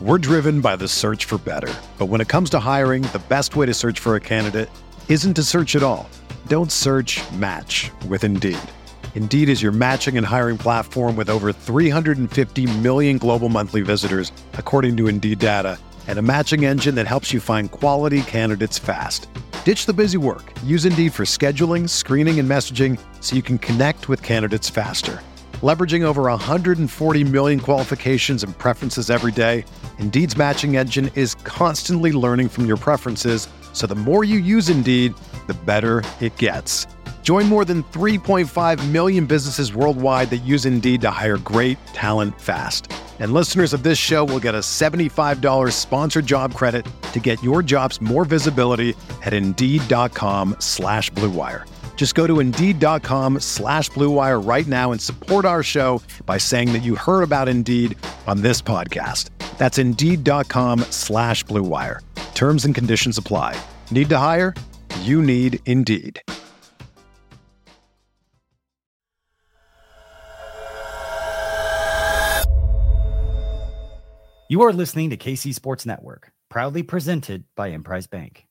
We're driven by the search for better. But when it comes to hiring, the best way to search for a candidate isn't to search at all. Don't search, match with Indeed. Indeed is your matching and hiring platform with over 350 million global monthly visitors, according to Indeed data, and a matching engine that helps you find quality candidates fast. Ditch the busy work. Use Indeed for scheduling, screening, and messaging so you can connect with candidates faster. Leveraging over 140 million qualifications and preferences every day, Indeed's matching engine is constantly learning from your preferences, so the more you use Indeed, the better it gets. Join more than 3.5 million businesses worldwide that use Indeed to hire great talent fast. And listeners of this show will get a $75 sponsored job credit to get your jobs more visibility at Indeed.com/Blue Wire. Just go to Indeed.com/Blue Wire right now and support our show by saying that you heard about Indeed on this podcast. That's Indeed.com/Blue Wire. Terms and conditions apply. Need to hire? You need Indeed. You are listening to KC Sports Network, proudly presented by Emprise Bank.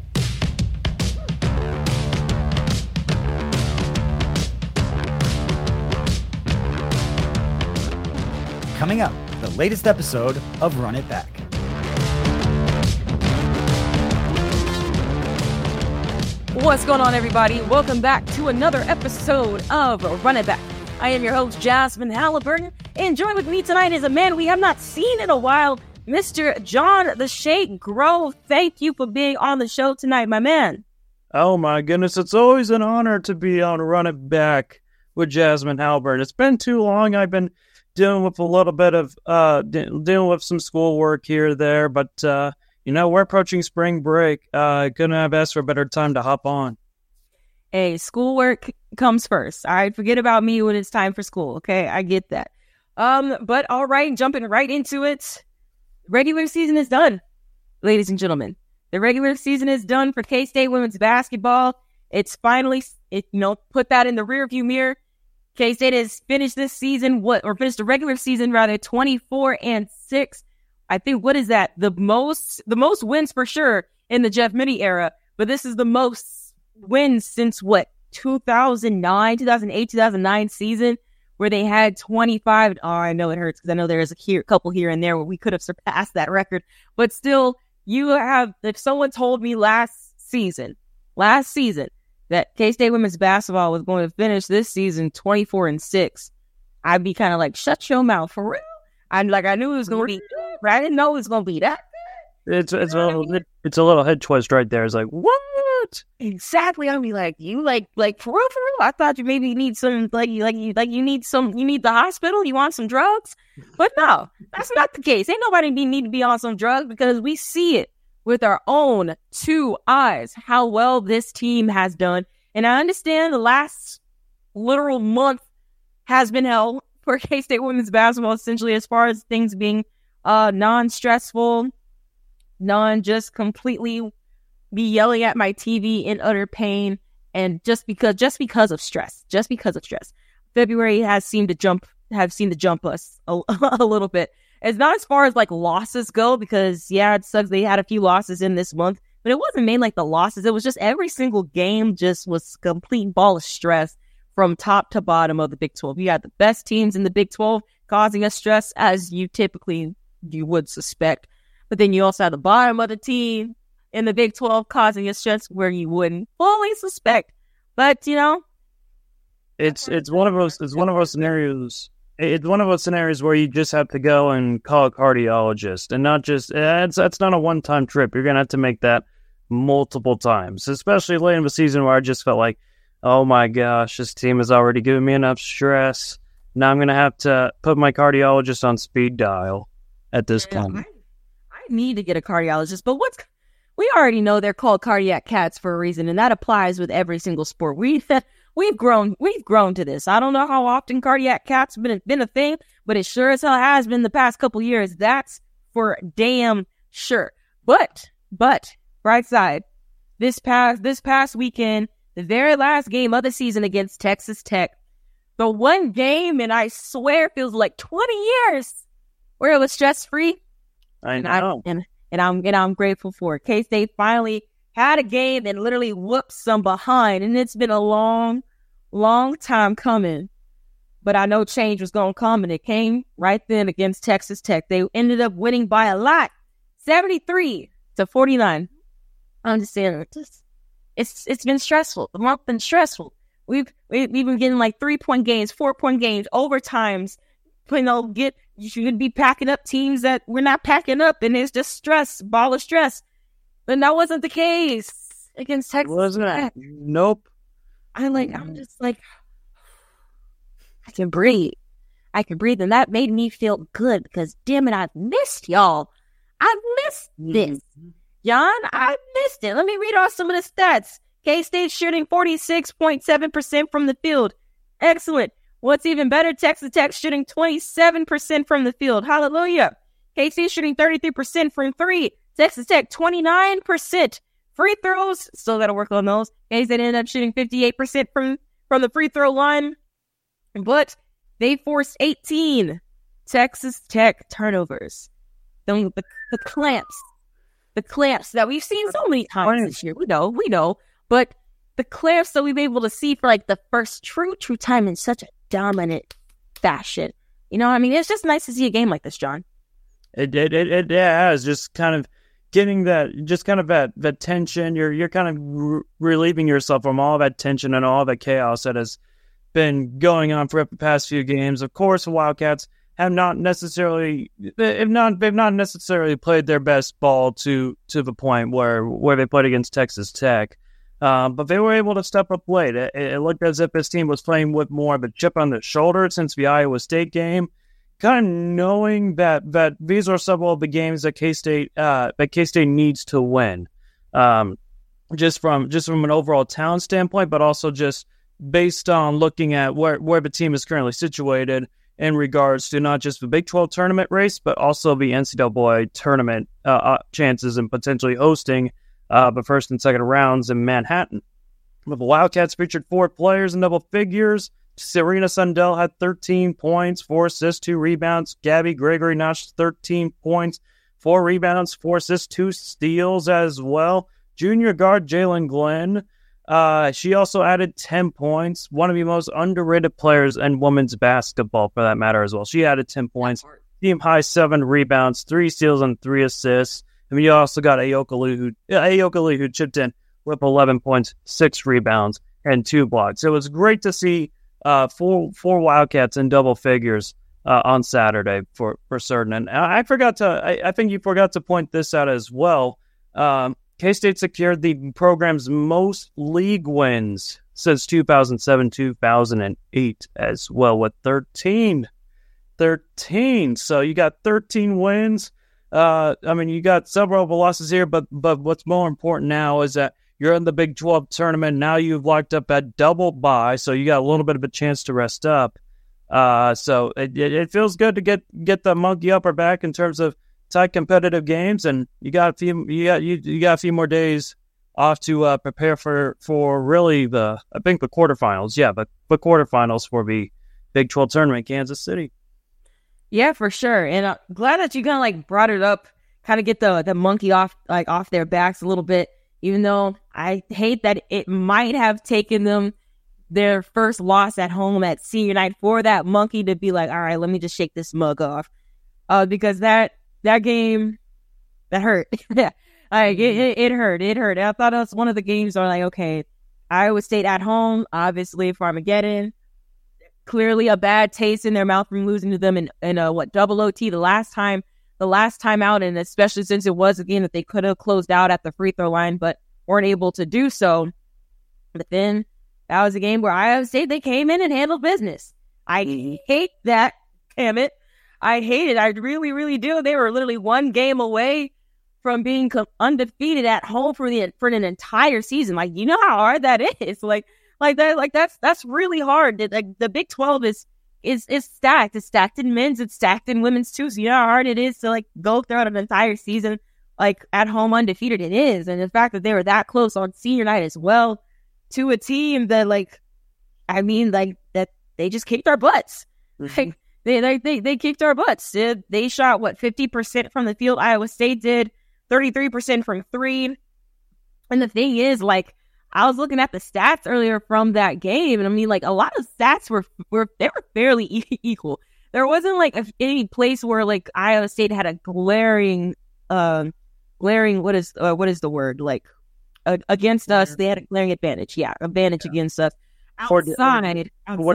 Coming up, the latest episode of Run It Back. What's going on, everybody? Welcome back to another episode of Run It Back. I am your host, Jasmine Halliburton, and joined with me tonight is a man we have not seen in a while, Mr. John the Shake Grove. Thank you for being on the show tonight, my man. Oh my goodness, it's always an honor to be on Run It Back with Jasmine Halliburton. It's been too long. I've been dealing with a little bit of, dealing with some schoolwork here or there, but, we're approaching spring break. Couldn't have asked for a better time to hop on. Hey, schoolwork comes first. All right, forget about me when it's time for school, okay? I get that. But all right, jumping right into it. Regular season is done, ladies and gentlemen. The regular season is done for K-State women's basketball. It's finally, put that in the rearview mirror. K-State has finished this season, finished the regular season, 24-6. I think, what is that? The most wins for sure in the Jeff Mittie era, but this is the most wins since 2008, 2009 season, where they had 25. Oh, I know it hurts because I know there's a couple here and there where we could have surpassed that record, but still, if someone told me last season that K-State women's basketball was going to finish this season 24-6, I'd be kind of like, shut your mouth, for real. I knew it was going to be, but I didn't know it was going to be that. It's a little head twist right there. It's like, what? Exactly. I'd be like, you like for real? I thought you maybe need some, you need the hospital. You want some drugs? But no, that's not the case. Ain't nobody need to be on some drugs, because we see it with our own two eyes how well this team has done. And I understand the last literal month has been hell for K-State women's basketball, essentially, as far as things being non-stressful, just completely be yelling at my TV in utter pain, and just because of stress. February has seemed to jump us a little bit. It's not as far as losses go, because it sucks they had a few losses in this month, but it wasn't mainly the losses. It was just every single game just was complete ball of stress from top to bottom of the Big 12. You had the best teams in the Big 12 causing us stress, as you would suspect. But then you also had the bottom of the team in the Big 12 causing us stress where you wouldn't fully suspect. But, it's one of those scenarios. It's one of those scenarios where you just have to go and call a cardiologist, and not just, that's not a one-time trip. You're going to have to make that multiple times, especially late in the season where I just felt like, oh my gosh, this team has already given me enough stress. Now I'm going to have to put my cardiologist on speed dial at this point. I need to get a cardiologist, but we already know they're called cardiac cats for a reason, and that applies with every single sport. We've grown to this. I don't know how often cardiac cats been a thing, but it sure as hell has been the past couple years. That's for damn sure. But bright side, this past weekend, the very last game of the season against Texas Tech, the one game, and I swear it feels like 20 years, where it was stress-free, I know. And I'm grateful for it. K-State finally had a game and literally whooped some behind, and it's been a long time coming. But I know change was going to come, and it came right then against Texas Tech. They ended up winning by a lot, 73-49. I'm just saying, it's been stressful. The month's been stressful. We've been getting like 3-point games, 4-point games, overtimes. You should be packing up teams that we're not packing up, and it's just stress, ball of stress. But that wasn't the case against Texas Tech. Nope. I'm just like, I can breathe, and that made me feel good because, damn it, I've missed y'all. I missed this. John, I missed it. Let me read off some of the stats. K-State shooting 46.7% from the field. Excellent. What's even better, Texas Tech shooting 27% from the field. Hallelujah. K-State shooting 33% from three. Texas Tech 29%. Free throws, still got to work on those. K-State ended up shooting 58% from the free throw line. But they forced 18 Texas Tech turnovers. The clamps that we've seen so many times this year. We know. But the clamps that we've been able to see for like the first true time in such a dominant fashion. You know what I mean? It's just nice to see a game like this, John. It has just kind of getting that tension. You're kind of relieving yourself from all that tension and all that chaos that has been going on for the past few games. Of course, the Wildcats have not necessarily played their best ball to the point where they played against Texas Tech. But they were able to step up late. It looked as if this team was playing with more of a chip on their shoulder since the Iowa State game, kind of knowing that these are several of the games that K-State needs to win, just from an overall talent standpoint, but also just based on looking at where the team is currently situated in regards to not just the Big 12 tournament race, but also the NCAA tournament chances and potentially hosting the first and second rounds in Manhattan. The Wildcats featured 4 players in double figures. Serena Sundell had 13 points, 4 assists, 2 rebounds. Gabby Gregory notched 13 points, 4 rebounds, 4 assists, 2 steals as well. Junior guard Jalen Glenn, she also added 10 points. One of the most underrated players in women's basketball, for that matter, as well. She added 10 points, team high 7 rebounds, 3 steals, and 3 assists. I mean, you also got Ayoka Lee, who chipped in with 11 points, 6 rebounds, and 2 blocks. It was great to see four Wildcats in double figures on Saturday for certain. And I think you forgot to point this out as well. K-State secured the program's most league wins since 2007-2008 as well, with 13. So you got 13 wins. You got several of the losses here, but what's more important now is that you're in the Big 12 tournament. Now you've locked up that double bye, so you got a little bit of a chance to rest up. So it feels good to get the monkey upper back in terms of tight competitive games, and you got a few more days off to prepare for really the quarterfinals. Yeah, the quarterfinals for the Big 12 tournament, Kansas City. Yeah, for sure. And I'm glad that you kind of brought it up, kind of get the monkey off their backs a little bit, even though I hate that it might have taken them their first loss at home at senior night for that monkey to be like, all right, let me just shake this mug off. Because that game, that hurt. It hurt. It hurt. I thought it was one of the games where okay, Iowa State at home, obviously for Armageddon. Clearly a bad taste in their mouth from losing to them in double OT the last time out, and especially since it was a game that they could have closed out at the free throw line, but weren't able to do so. But then that was a game where Iowa State, they came in and handled business. I hate that. Damn it. I hate it. I really, really do. They were literally one game away from being undefeated at home for an entire season. You know how hard that is. That's really hard. The Big 12 is stacked. It's stacked in men's. It's stacked in women's too. So you know how hard it is to go throughout an entire season at home undefeated. It is, and the fact that they were that close on senior night as well to a team that that they just kicked our butts. Mm-hmm. They kicked our butts. They shot 50% from the field. Iowa State did 33% from three. And the thing is, like, I was looking at the stats earlier from that game, and I mean, like, a lot of stats were fairly equal. There wasn't like any place where like Iowa State had a glaring what is the word, like, against us. They had a glaring advantage. Yeah, advantage against us. Outside.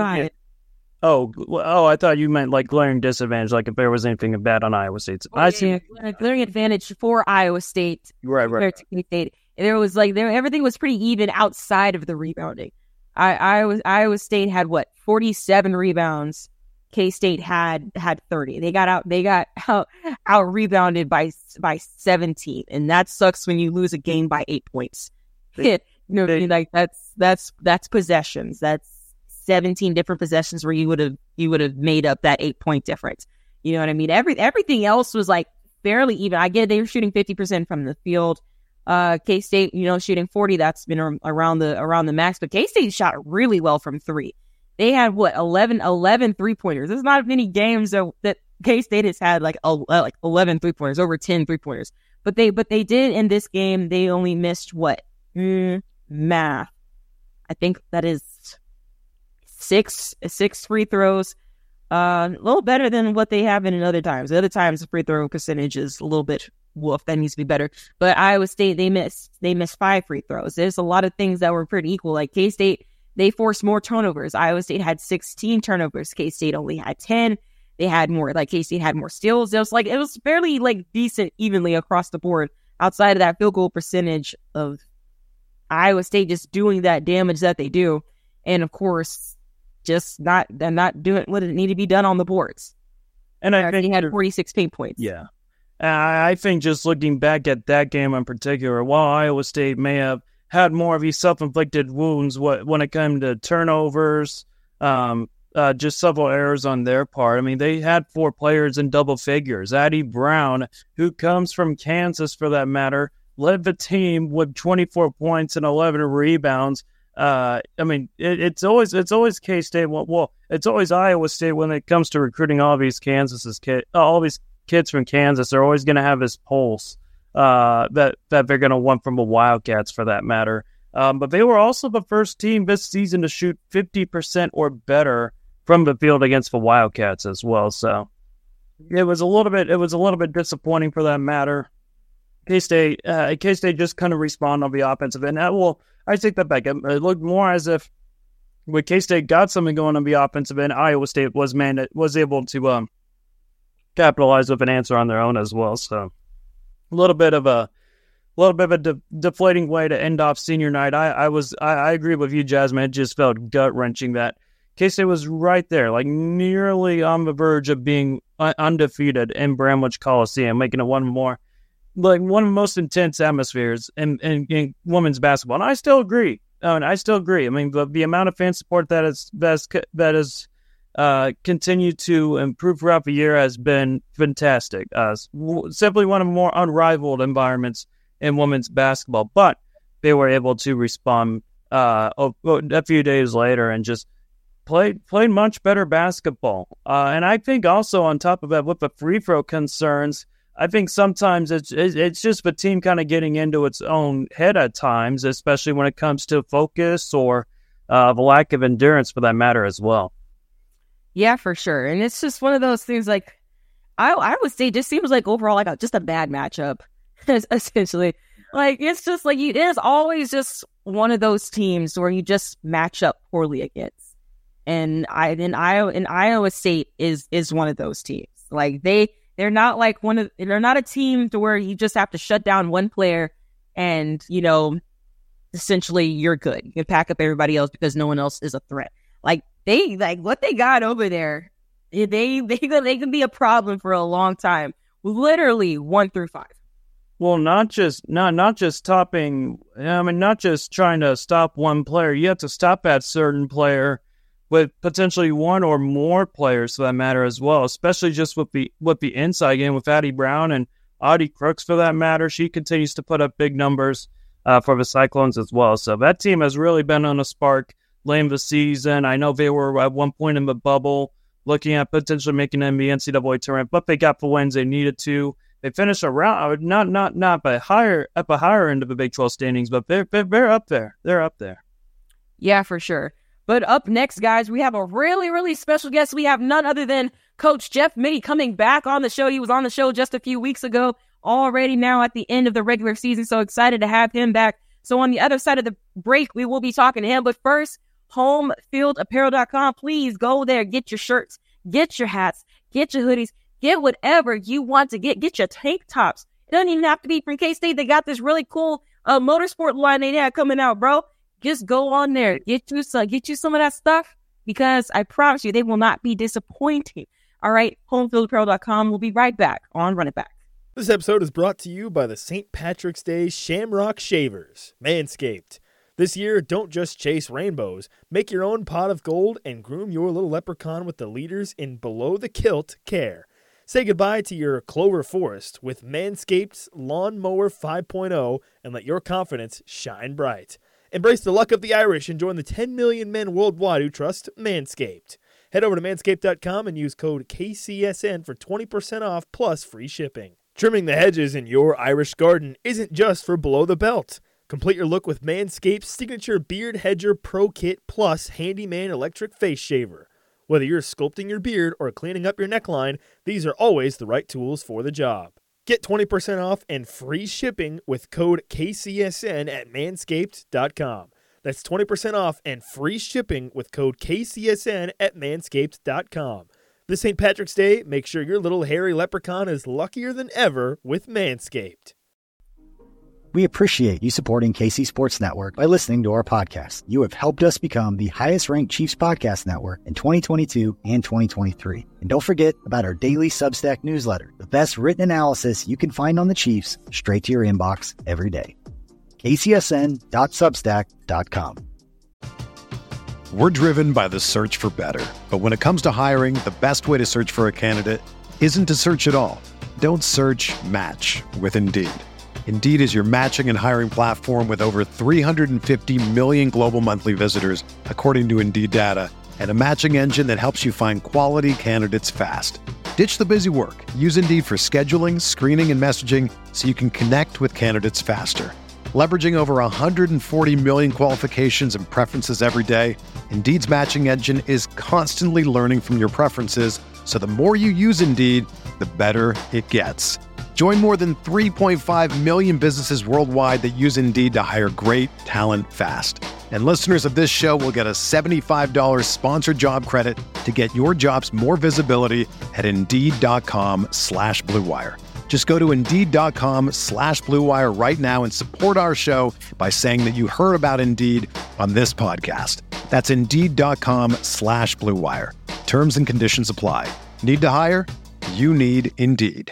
I thought you meant like glaring disadvantage, like if there was anything bad on Iowa State. Glaring advantage for Iowa State. Right. To K-State. There was like everything was pretty even outside of the rebounding. Iowa State had 47 rebounds. K-State had 30. They got out rebounded by 17, and that sucks when you lose a game by 8 points. Like that's possessions. That's 17 different possessions where you would have made up that 8-point difference. You know what I mean? Everything else was like fairly even. I get they were shooting 50% from the field. K-State, shooting 40. That's been around the max, but K-State shot really well from three. They had 11 3-pointers. There's not many games that K-State has had like 11 3-pointers, over 10 3-pointers. But they did in this game. They only missed math. I think that is six free throws. A little better than what they have in other times. The other times the free throw percentage is a little bit woof. That needs to be better. But Iowa State, they missed 5 free throws. There's a lot of things that were pretty equal. Like K-State, they forced more turnovers. Iowa State had 16 turnovers. K-State only had 10. They had more. Like K-State had more steals. It was fairly like decent evenly across the board. Outside of that field goal percentage of Iowa State just doing that damage that they do, and of course, just not doing what it needed to be done on the boards. And I think he had 46 paint points. Yeah, I think just looking back at that game in particular, while Iowa State may have had more of these self-inflicted wounds when it came to turnovers, just several errors on their part. I mean, they had 4 players in double figures. Addie Brown, who comes from Kansas for that matter, led the team with 24 points and 11 rebounds. I mean, it's always K-State. Well, it's always Iowa State when it comes to recruiting all these all these kids from Kansas. They're always going to have this pulse that they're going to want from the Wildcats for that matter. But they were also the first team this season to shoot 50% or better from the field against the Wildcats as well. So it was a little bit disappointing for that matter. K-State just kind of responded on the offensive end. I take that back. It looked more as if when K-State got something going on the offensive end, Iowa State was able to capitalize with an answer on their own as well. So a little bit of a deflating way to end off senior night. I agree with you, Jasmine. It just felt gut wrenching that K-State was right there, like nearly on the verge of being undefeated in Bramlage Coliseum, making it one of the most intense atmospheres in women's basketball. And I still agree. I mean, the amount of fan support that has continued to improve throughout the year has been fantastic. Simply one of the more unrivaled environments in women's basketball. But they were able to respond a few days later and just played much better basketball. And I think also on top of that, with the free throw concerns, I think sometimes it's just the team kind of getting into its own head at times, especially when it comes to focus or the lack of endurance for that matter as well. Yeah, for sure. And it's just one of those things like I would say just seems like overall like just a bad matchup, essentially. Like it's just like it is always just one of those teams where you just match up poorly against. And Iowa State is one of those teams. Like they're not like they're not a team to where you just have to shut down one player and, essentially you're good. You can pack up everybody else because no one else is a threat. Like what they got over there, they can be a problem for a long time. Literally 1 through 5. Well, not just stopping. I mean, not just trying to stop one player. You have to stop that certain player with potentially one or more players for that matter as well, especially just with the inside game with Addie Brown and Audie Crooks for that matter. She continues to put up big numbers for the Cyclones as well. So that team has really been on a spark late in the season. I know they were at one point in the bubble looking at potentially making an NCAA tournament, but they got the wins they needed to. They finished around, not by higher end of the Big 12 standings, but they're up there. They're up there. Yeah, for sure. But up next, guys, we have a really, really special guest. We have none other than Coach Jeff Mittie coming back on the show. He was on the show just a few weeks ago, already now at the end of the regular season. So excited to have him back. So on the other side of the break, we will be talking to him. But first, homefieldapparel.com. Please go there. Get your shirts, get your hats, get your hoodies, get whatever you want to get. Get your tank tops. It doesn't even have to be from K-State. They got this really cool motorsport line they have coming out, bro. Just go on there. Get you some of that stuff, because I promise you they will not be disappointing. All right, homefieldapparel.com. We'll be right back on Run It Back. This episode is brought to you by the St. Patrick's Day Shamrock Shavers, Manscaped. This year, don't just chase rainbows. Make your own pot of gold and groom your little leprechaun with the leaders in below-the-kilt care. Say goodbye to your clover forest with Manscaped's Lawnmower 5.0 and let your confidence shine bright. Embrace the luck of the Irish and join the 10 million men worldwide who trust Manscaped. Head over to manscaped.com and use code KCSN for 20% off plus free shipping. Trimming the hedges in your Irish garden isn't just for below the belt. Complete your look with Manscaped's signature Beard Hedger Pro Kit Plus Handyman Electric Face Shaver. Whether you're sculpting your beard or cleaning up your neckline, these are always the right tools for the job. Get 20% off and free shipping with code KCSN at manscaped.com. That's 20% off and free shipping with code KCSN at manscaped.com. This St. Patrick's Day, make sure your little hairy leprechaun is luckier than ever with Manscaped. We appreciate you supporting KC Sports Network by listening to our podcast. You have helped us become the highest-ranked Chiefs podcast network in 2022 and 2023. And don't forget about our daily Substack newsletter, the best written analysis you can find on the Chiefs straight to your inbox every day. kcsn.substack.com. We're driven by the search for better. But when it comes to hiring, the best way to search for a candidate isn't to search at all. Don't search, match with Indeed. Indeed is your matching and hiring platform with over 350 million global monthly visitors, according to Indeed data, and a matching engine that helps you find quality candidates fast. Ditch the busy work. Use Indeed for scheduling, screening, and messaging so you can connect with candidates faster. Leveraging over 140 million qualifications and preferences every day, Indeed's matching engine is constantly learning from your preferences, so the more you use Indeed, the better it gets. Join more than 3.5 million businesses worldwide that use Indeed to hire great talent fast. And listeners of this show will get a $75 sponsored job credit to get your jobs more visibility at Indeed.com/Blue Wire. Just go to Indeed.com/Blue Wire right now and support our show by saying that you heard about Indeed on this podcast. That's Indeed.com/Blue Wire. Terms and conditions apply. Need to hire? You need Indeed.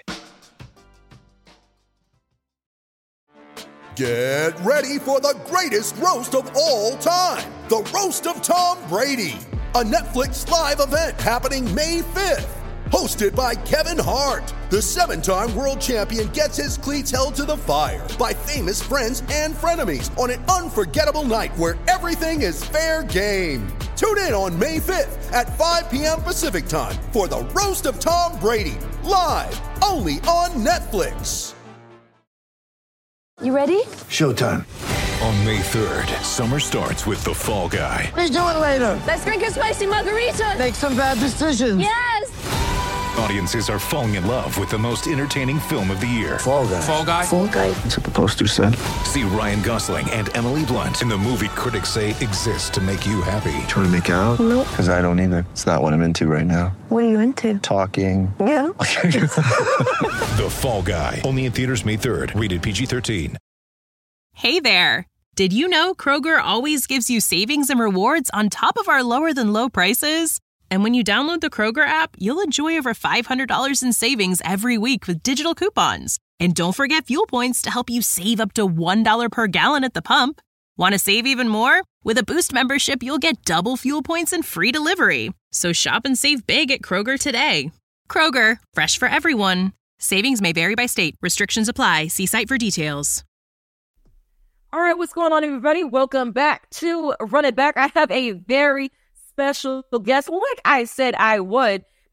Get ready for the greatest roast of all time, the Roast of Tom Brady, a Netflix live event happening May 5th. Hosted by Kevin Hart, the 7-time world champion gets his cleats held to the fire by famous friends and frenemies on an unforgettable night where everything is fair game. Tune in on May 5th at 5 p.m. Pacific time for the Roast of Tom Brady, live only on Netflix. You ready? Showtime. On May 3rd, summer starts with The Fall Guy. Let's do it later. Let's drink a spicy margarita. Make some bad decisions. Yes. Audiences are falling in love with the most entertaining film of the year. Fall Guy. Fall Guy? Fall Guy. That's what the poster said. See Ryan Gosling and Emily Blunt in the movie critics say exists to make you happy. Trying to make it out? Nope. Because I don't either. It's not what I'm into right now. What are you into? Talking. Yeah. The Fall Guy. Only in theaters May 3rd. Rated PG-13. Hey there. Did you know Kroger always gives you savings and rewards on top of our lower than low prices? And when you download the Kroger app, you'll enjoy over $500 in savings every week with digital coupons. And don't forget fuel points to help you save up to $1 per gallon at the pump. Want to save even more? With a Boost membership, you'll get double fuel points and free delivery. So shop and save big at Kroger today. Kroger, fresh for everyone. Savings may vary by state. Restrictions apply. See site for details. All right, what's going on, everybody? Welcome back to Run It Back. I have a very special guest. Well, like I said I would,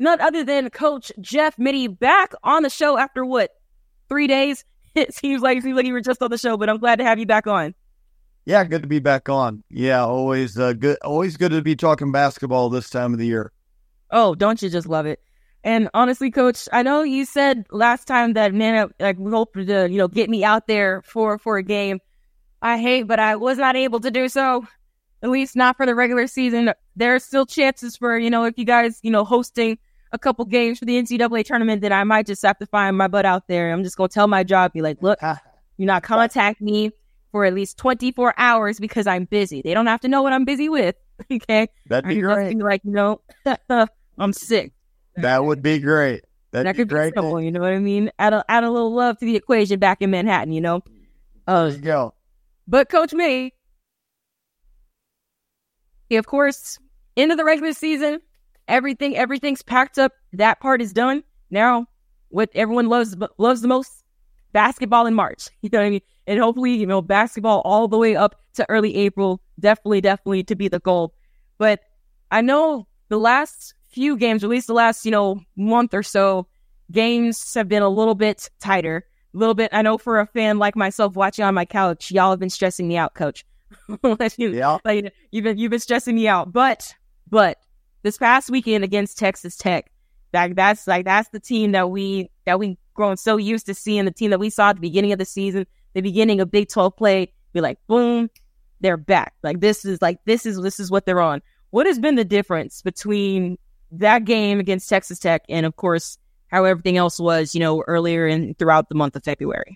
none other than Coach Jeff Mittie, back on the show after what, 3 days? It seems like you were just on the show, but I'm glad to have you back on. Yeah, good to be back on. Yeah, always good. Always good to be talking basketball this time of the year. Oh, don't you just love it? And honestly, Coach, I know you said last time that, man, we hope to, get me out there for a game. But I was not able to do so, at least not for the regular season. There are still chances for, if you guys, hosting a couple games for the NCAA tournament, then I might just have to find my butt out there. I'm just going to tell my job, be like, look, you're not contact me for at least 24 hours because I'm busy. They don't have to know what I'm busy with. Okay. That'd be great. Like, I'm sick. That would be great. That could be great. Simple, you know what I mean? Add a little love to the equation back in Manhattan, There you go. But Coach Mittie, of course, into the regular season, everything's packed up. That part is done. Now, what everyone loves the most, basketball in March. You know what I mean? And hopefully, basketball all the way up to early April, definitely to be the goal. But I know the last few games, at least the last, month or so, games have been a little bit tighter. A little bit. I know for a fan like myself watching on my couch, y'all have been stressing me out, Coach. Yeah. You've been stressing me out. But this past weekend against Texas Tech, that's the team that we grown so used to seeing, the team that we saw at the beginning of the season, the beginning of Big 12 play. Be like, boom, they're back. This is what they're on. What has been the difference between that game against Texas Tech and, of course, how everything else was, earlier and throughout the month of February?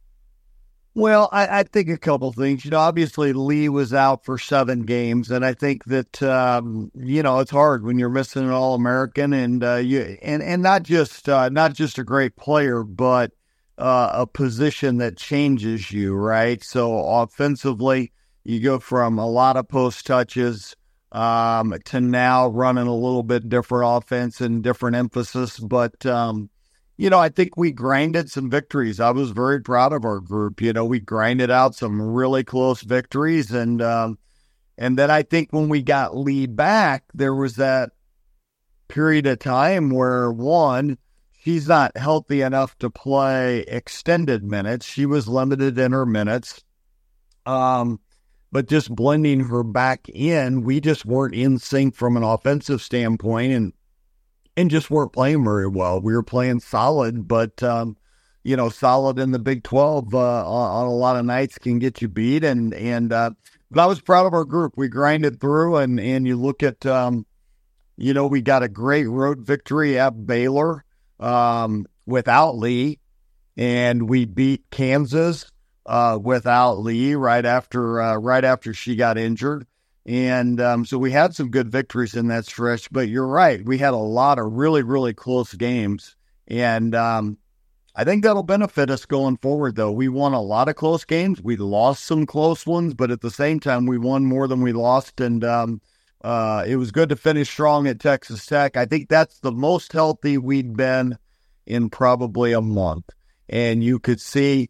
Well, I think a couple things. Obviously Lee was out for 7 games, and I think that it's hard when you're missing an All-American and and not just a great player, but a position that changes you, right? So offensively, you go from a lot of post touches to now running a little bit different offense and different emphasis. But, I think we grinded some victories. I was very proud of our group. We grinded out some really close victories. And then I think when we got Lee back, there was that period of time where, one, she's not healthy enough to play extended minutes. She was limited in her minutes. But just blending her back in, we just weren't in sync from an offensive standpoint and just weren't playing very well. We were playing solid, but, solid in the Big 12 on a lot of nights can get you beat. But I was proud of our group. We grinded through, and you look at, we got a great road victory at Baylor without Lee, and we beat Kansas without Lee right after she got injured. And so we had some good victories in that stretch, but you're right. We had a lot of really, really close games. And I think that'll benefit us going forward, though. We won a lot of close games. We lost some close ones, but at the same time, we won more than we lost. And it was good to finish strong at Texas Tech. I think that's the most healthy we'd been in probably a month. And you could see,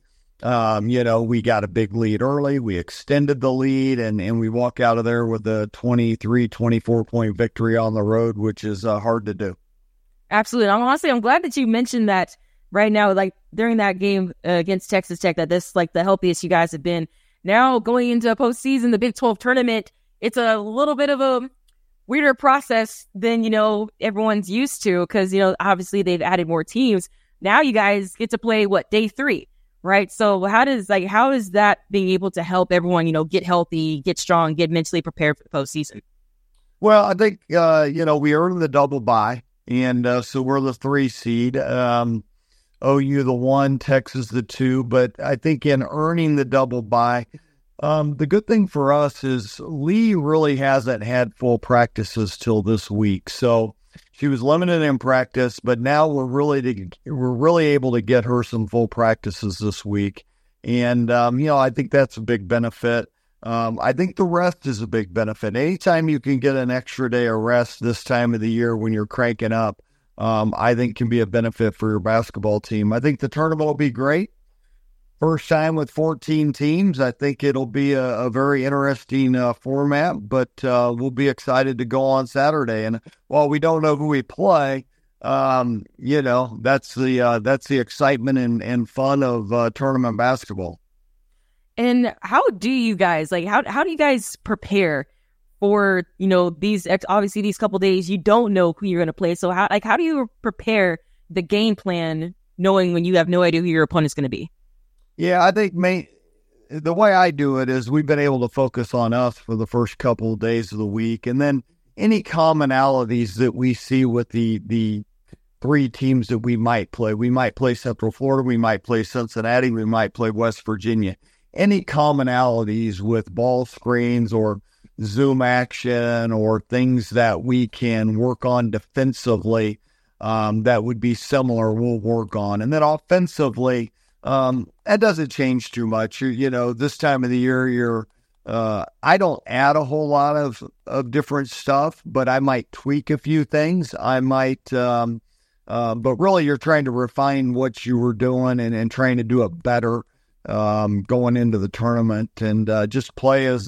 we got a big lead early. We extended the lead, and we walk out of there with a 23, 24-point victory on the road, which is hard to do. Absolutely. I'm glad that you mentioned that right now, during that game against Texas Tech, that this the healthiest you guys have been. Now going into a postseason, the Big 12 tournament, it's a little bit of a weirder process than, everyone's used to because, obviously they've added more teams. Now you guys get to play, day 3? Right. So how is that being able to help everyone, get healthy, get strong, get mentally prepared for the postseason? Well, I think, we earned the double bye, and so we're the 3 seed. OU the 1, Texas the 2. But I think in earning the double bye, the good thing for us is Lee really hasn't had full practices till this week. So she was limited in practice, but now we're really able to get her some full practices this week. And, I think that's a big benefit. I think the rest is a big benefit. Anytime you can get an extra day of rest this time of the year when you're cranking up, I think can be a benefit for your basketball team. I think the tournament will be great. First time with 14 teams. I think it'll be a very interesting format, but we'll be excited to go on Saturday. And while we don't know who we play, that's the excitement and fun of tournament basketball. And how do you guys how do you guys prepare for, these obviously these couple days you don't know who you're going to play. So how do you prepare the game plan knowing when you have no idea who your opponent's going to be? Yeah, I think the way I do it is we've been able to focus on us for the first couple of days of the week, and then any commonalities that we see with the three teams that we might play. We might play Central Florida, we might play Cincinnati, we might play West Virginia. Any commonalities with ball screens or zoom action or things that we can work on defensively that would be similar, we'll work on. And then offensively, that doesn't change too much. This time of the year, I don't add a whole lot of different stuff, but I might tweak a few things. I might, but really you're trying to refine what you were doing and trying to do it better going into the tournament, and just play as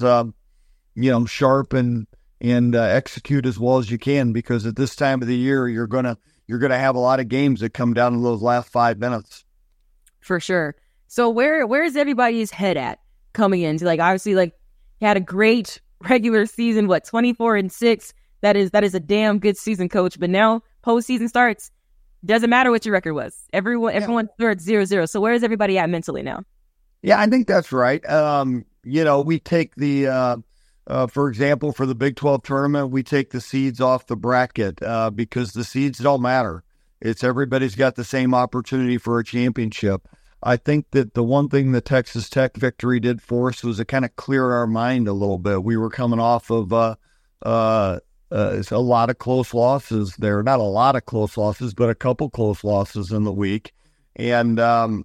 sharp and execute as well as you can, because at this time of the year you're gonna have a lot of games that come down to those last 5 minutes. For sure. So where is everybody's head at coming into, obviously you had a great regular season, 24-6. That is a damn good season, coach. But now postseason starts. Doesn't matter what your record was. Everyone starts 0-0. So where is everybody at mentally now? Yeah, I think that's right. We take the, for example, for the Big 12 tournament, we take the seeds off the bracket because the seeds don't matter. It's everybody's got the same opportunity for a championship. I think that the one thing the Texas Tech victory did for us was it kind of cleared our mind a little bit. We were coming off of a lot of close losses there. Not a lot of close losses, but a couple close losses in the week. And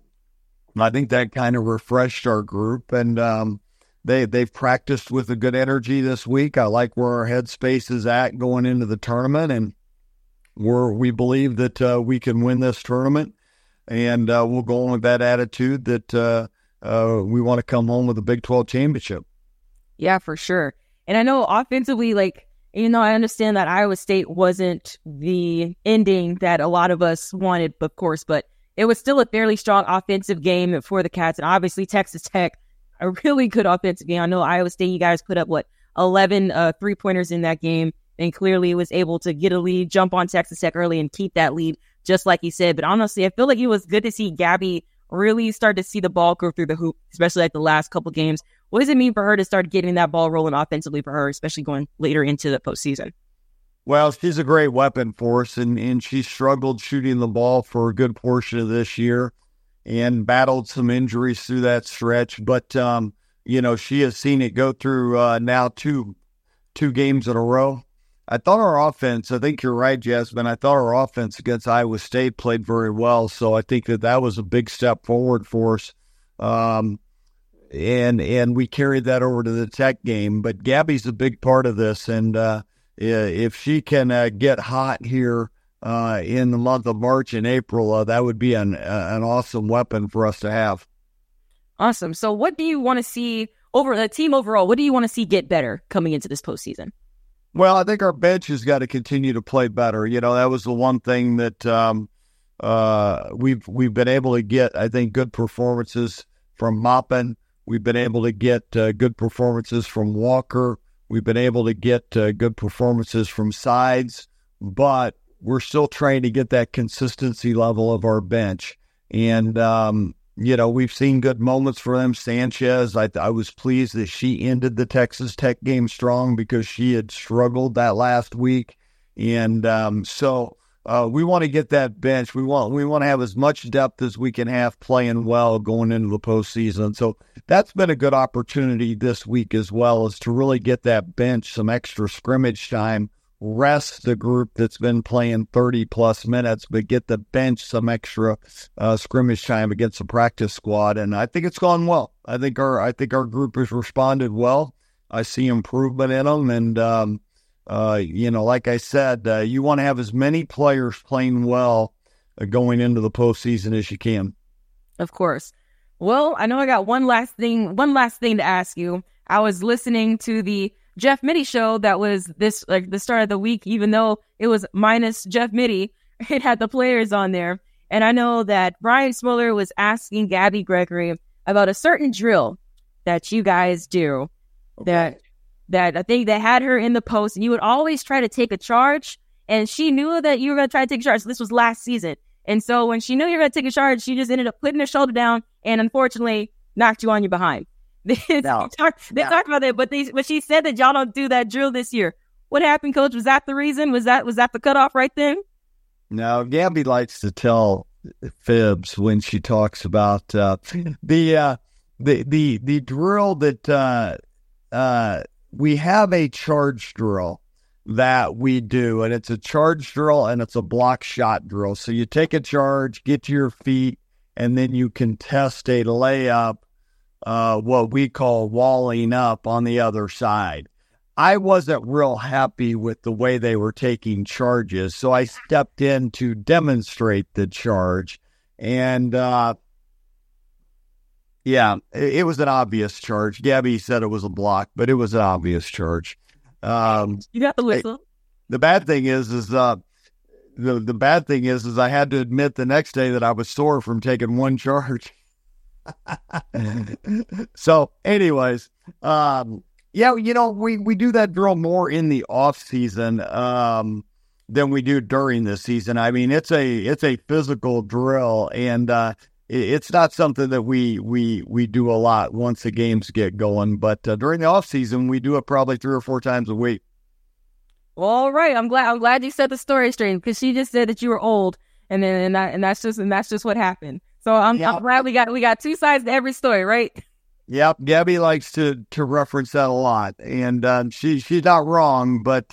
I think that kind of refreshed our group. And they've practiced with a good energy this week. I like where our headspace is at going into the tournament. And we believe that we can win this tournament. And we'll go on with that attitude that we want to come home with a Big 12 championship. Yeah, for sure. And I know offensively, I understand that Iowa State wasn't the ending that a lot of us wanted, of course, but it was still a fairly strong offensive game for the Cats. And obviously Texas Tech, a really good offensive game. I know Iowa State, you guys put up, 11 three-pointers in that game, and clearly was able to get a lead, jump on Texas Tech early, and keep that lead, just like you said. But honestly, I feel like it was good to see Gabby really start to see the ball go through the hoop, especially the last couple games. What does it mean for her to start getting that ball rolling offensively for her, especially going later into the postseason? Well, she's a great weapon for us, and she struggled shooting the ball for a good portion of this year and battled some injuries through that stretch. But, she has seen it go through now two games in a row. I thought our offense, I think you're right, Jasmine, I thought our offense against Iowa State played very well. So I think that was a big step forward for us. And we carried that over to the Tech game. But Gabby's a big part of this. And if she can get hot here in the month of March and April, that would be an awesome weapon for us to have. Awesome. So what do you want to see over the team overall? What do you want to see get better coming into this postseason? Well, I think our bench has got to continue to play better. That was the one thing that we've been able to get, I think, good performances from Maupin. We've been able to get good performances from Walker. We've been able to get good performances from Sides, but we're still trying to get that consistency level of our bench. And, we've seen good moments for them. Sanchez, I was pleased that she ended the Texas Tech game strong because she had struggled that last week. And so we want to get that bench. We want to have as much depth as we can have playing well going into the postseason. So that's been a good opportunity this week as well, is to really get that bench some extra scrimmage time, rest the group that's been playing 30-plus minutes, but get the bench some extra scrimmage time against the practice squad. And I think it's gone well. I think our group has responded well. I see improvement in them. And, like I said, you want to have as many players playing well going into the postseason as you can. Of course. Well, I know I got one last thing to ask you. I was listening to the Jeff Mittie show that was the start of the week, even though it was minus Jeff Mittie. it had the players on there. And I know that Brian Smoller was asking Gabby Gregory about a certain drill that you guys do. Okay. That I think they had her in the post, and you would always try to take a charge. And she knew that you were going to try to take a charge. So this was last season. And so when she knew you were going to take a charge, she just ended up putting her shoulder down and unfortunately knocked you on your behind. They talked about that, but she said that y'all don't do that drill this year. What happened, Coach? Was that the reason? Was that the cutoff right then? No, Gabby likes to tell fibs when she talks about the drill that we have a charge drill that we do, and it's a charge drill and it's a block shot drill. So you take a charge, get to your feet, and then you contest a layup, what we call walling up on the other side. I wasn't real happy with the way they were taking charges, so I stepped in to demonstrate the charge. And, it was an obvious charge. Gabby said it was a block, but it was an obvious charge. You got the whistle. The bad thing is the bad thing is I had to admit the next day that I was sore from taking one charge. So anyways, we do that drill more in the off season than we do during the season. I mean, it's a physical drill, and it's not something that we do a lot once the games get going. But during the off season, we do it probably 3 or 4 times a week. Well, all right, I'm glad you set the story straight, because she just said that you were old, and that's just what happened. So I'm glad we got 2 sides to every story, right? Yep, Gabby likes to reference that a lot, and she's not wrong. But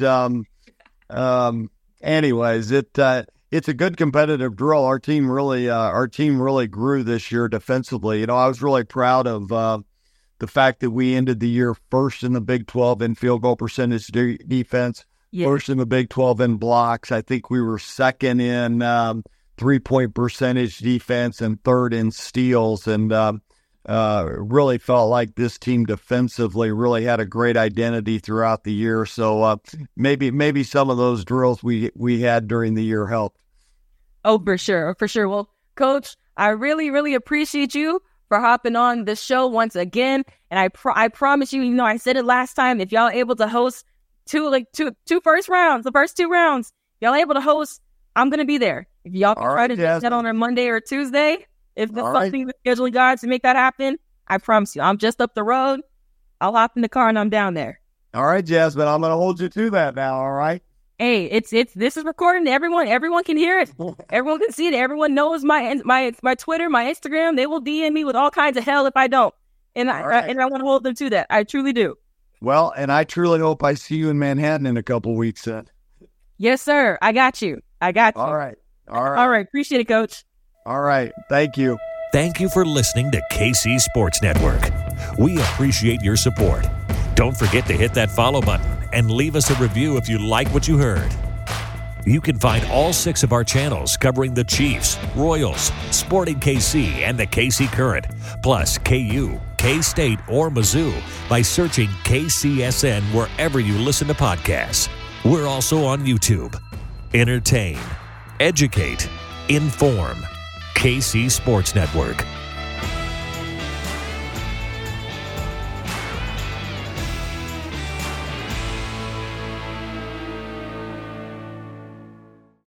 anyways, it's a good competitive drill. Our team really grew this year defensively. You know, I was really proud of the fact that we ended the year first in the Big 12 in field goal percentage defense, first in the Big 12 in blocks. I think we were second in 3-point percentage defense and third in steals, and really felt like this team defensively really had a great identity throughout the year. So maybe some of those drills we had during the year helped. Oh, for sure. Well, Coach, I really, really appreciate you for hopping on the show once again. And I promise you, I said it last time, if y'all able to host two first rounds, the first 2 rounds, y'all able to host, I'm going to be there. If y'all can try to do that on a Monday or Tuesday, if there's something with scheduling guys to make that happen, I promise you, I'm just up the road. I'll hop in the car and I'm down there. All right, Jasmine, I'm going to hold you to that now. All right. Hey, this is recording. Everyone can hear it. Everyone can see it. Everyone knows my Twitter, my Instagram. They will DM me with all kinds of hell if I don't. And I want to hold them to that. I truly do. Well, and I truly hope I see you in Manhattan in a couple of weeks then. Yes, sir. I got you. All right. Appreciate it, Coach. All right. Thank you. Thank you for listening to KC Sports Network. We appreciate your support. Don't forget to hit that follow button and leave us a review if you like what you heard. You can find all 6 of our channels covering the Chiefs, Royals, Sporting KC, and the KC Current, plus KU, K-State, or Mizzou by searching KCSN wherever you listen to podcasts. We're also on YouTube. Entertain, educate, inform. KC Sports Network.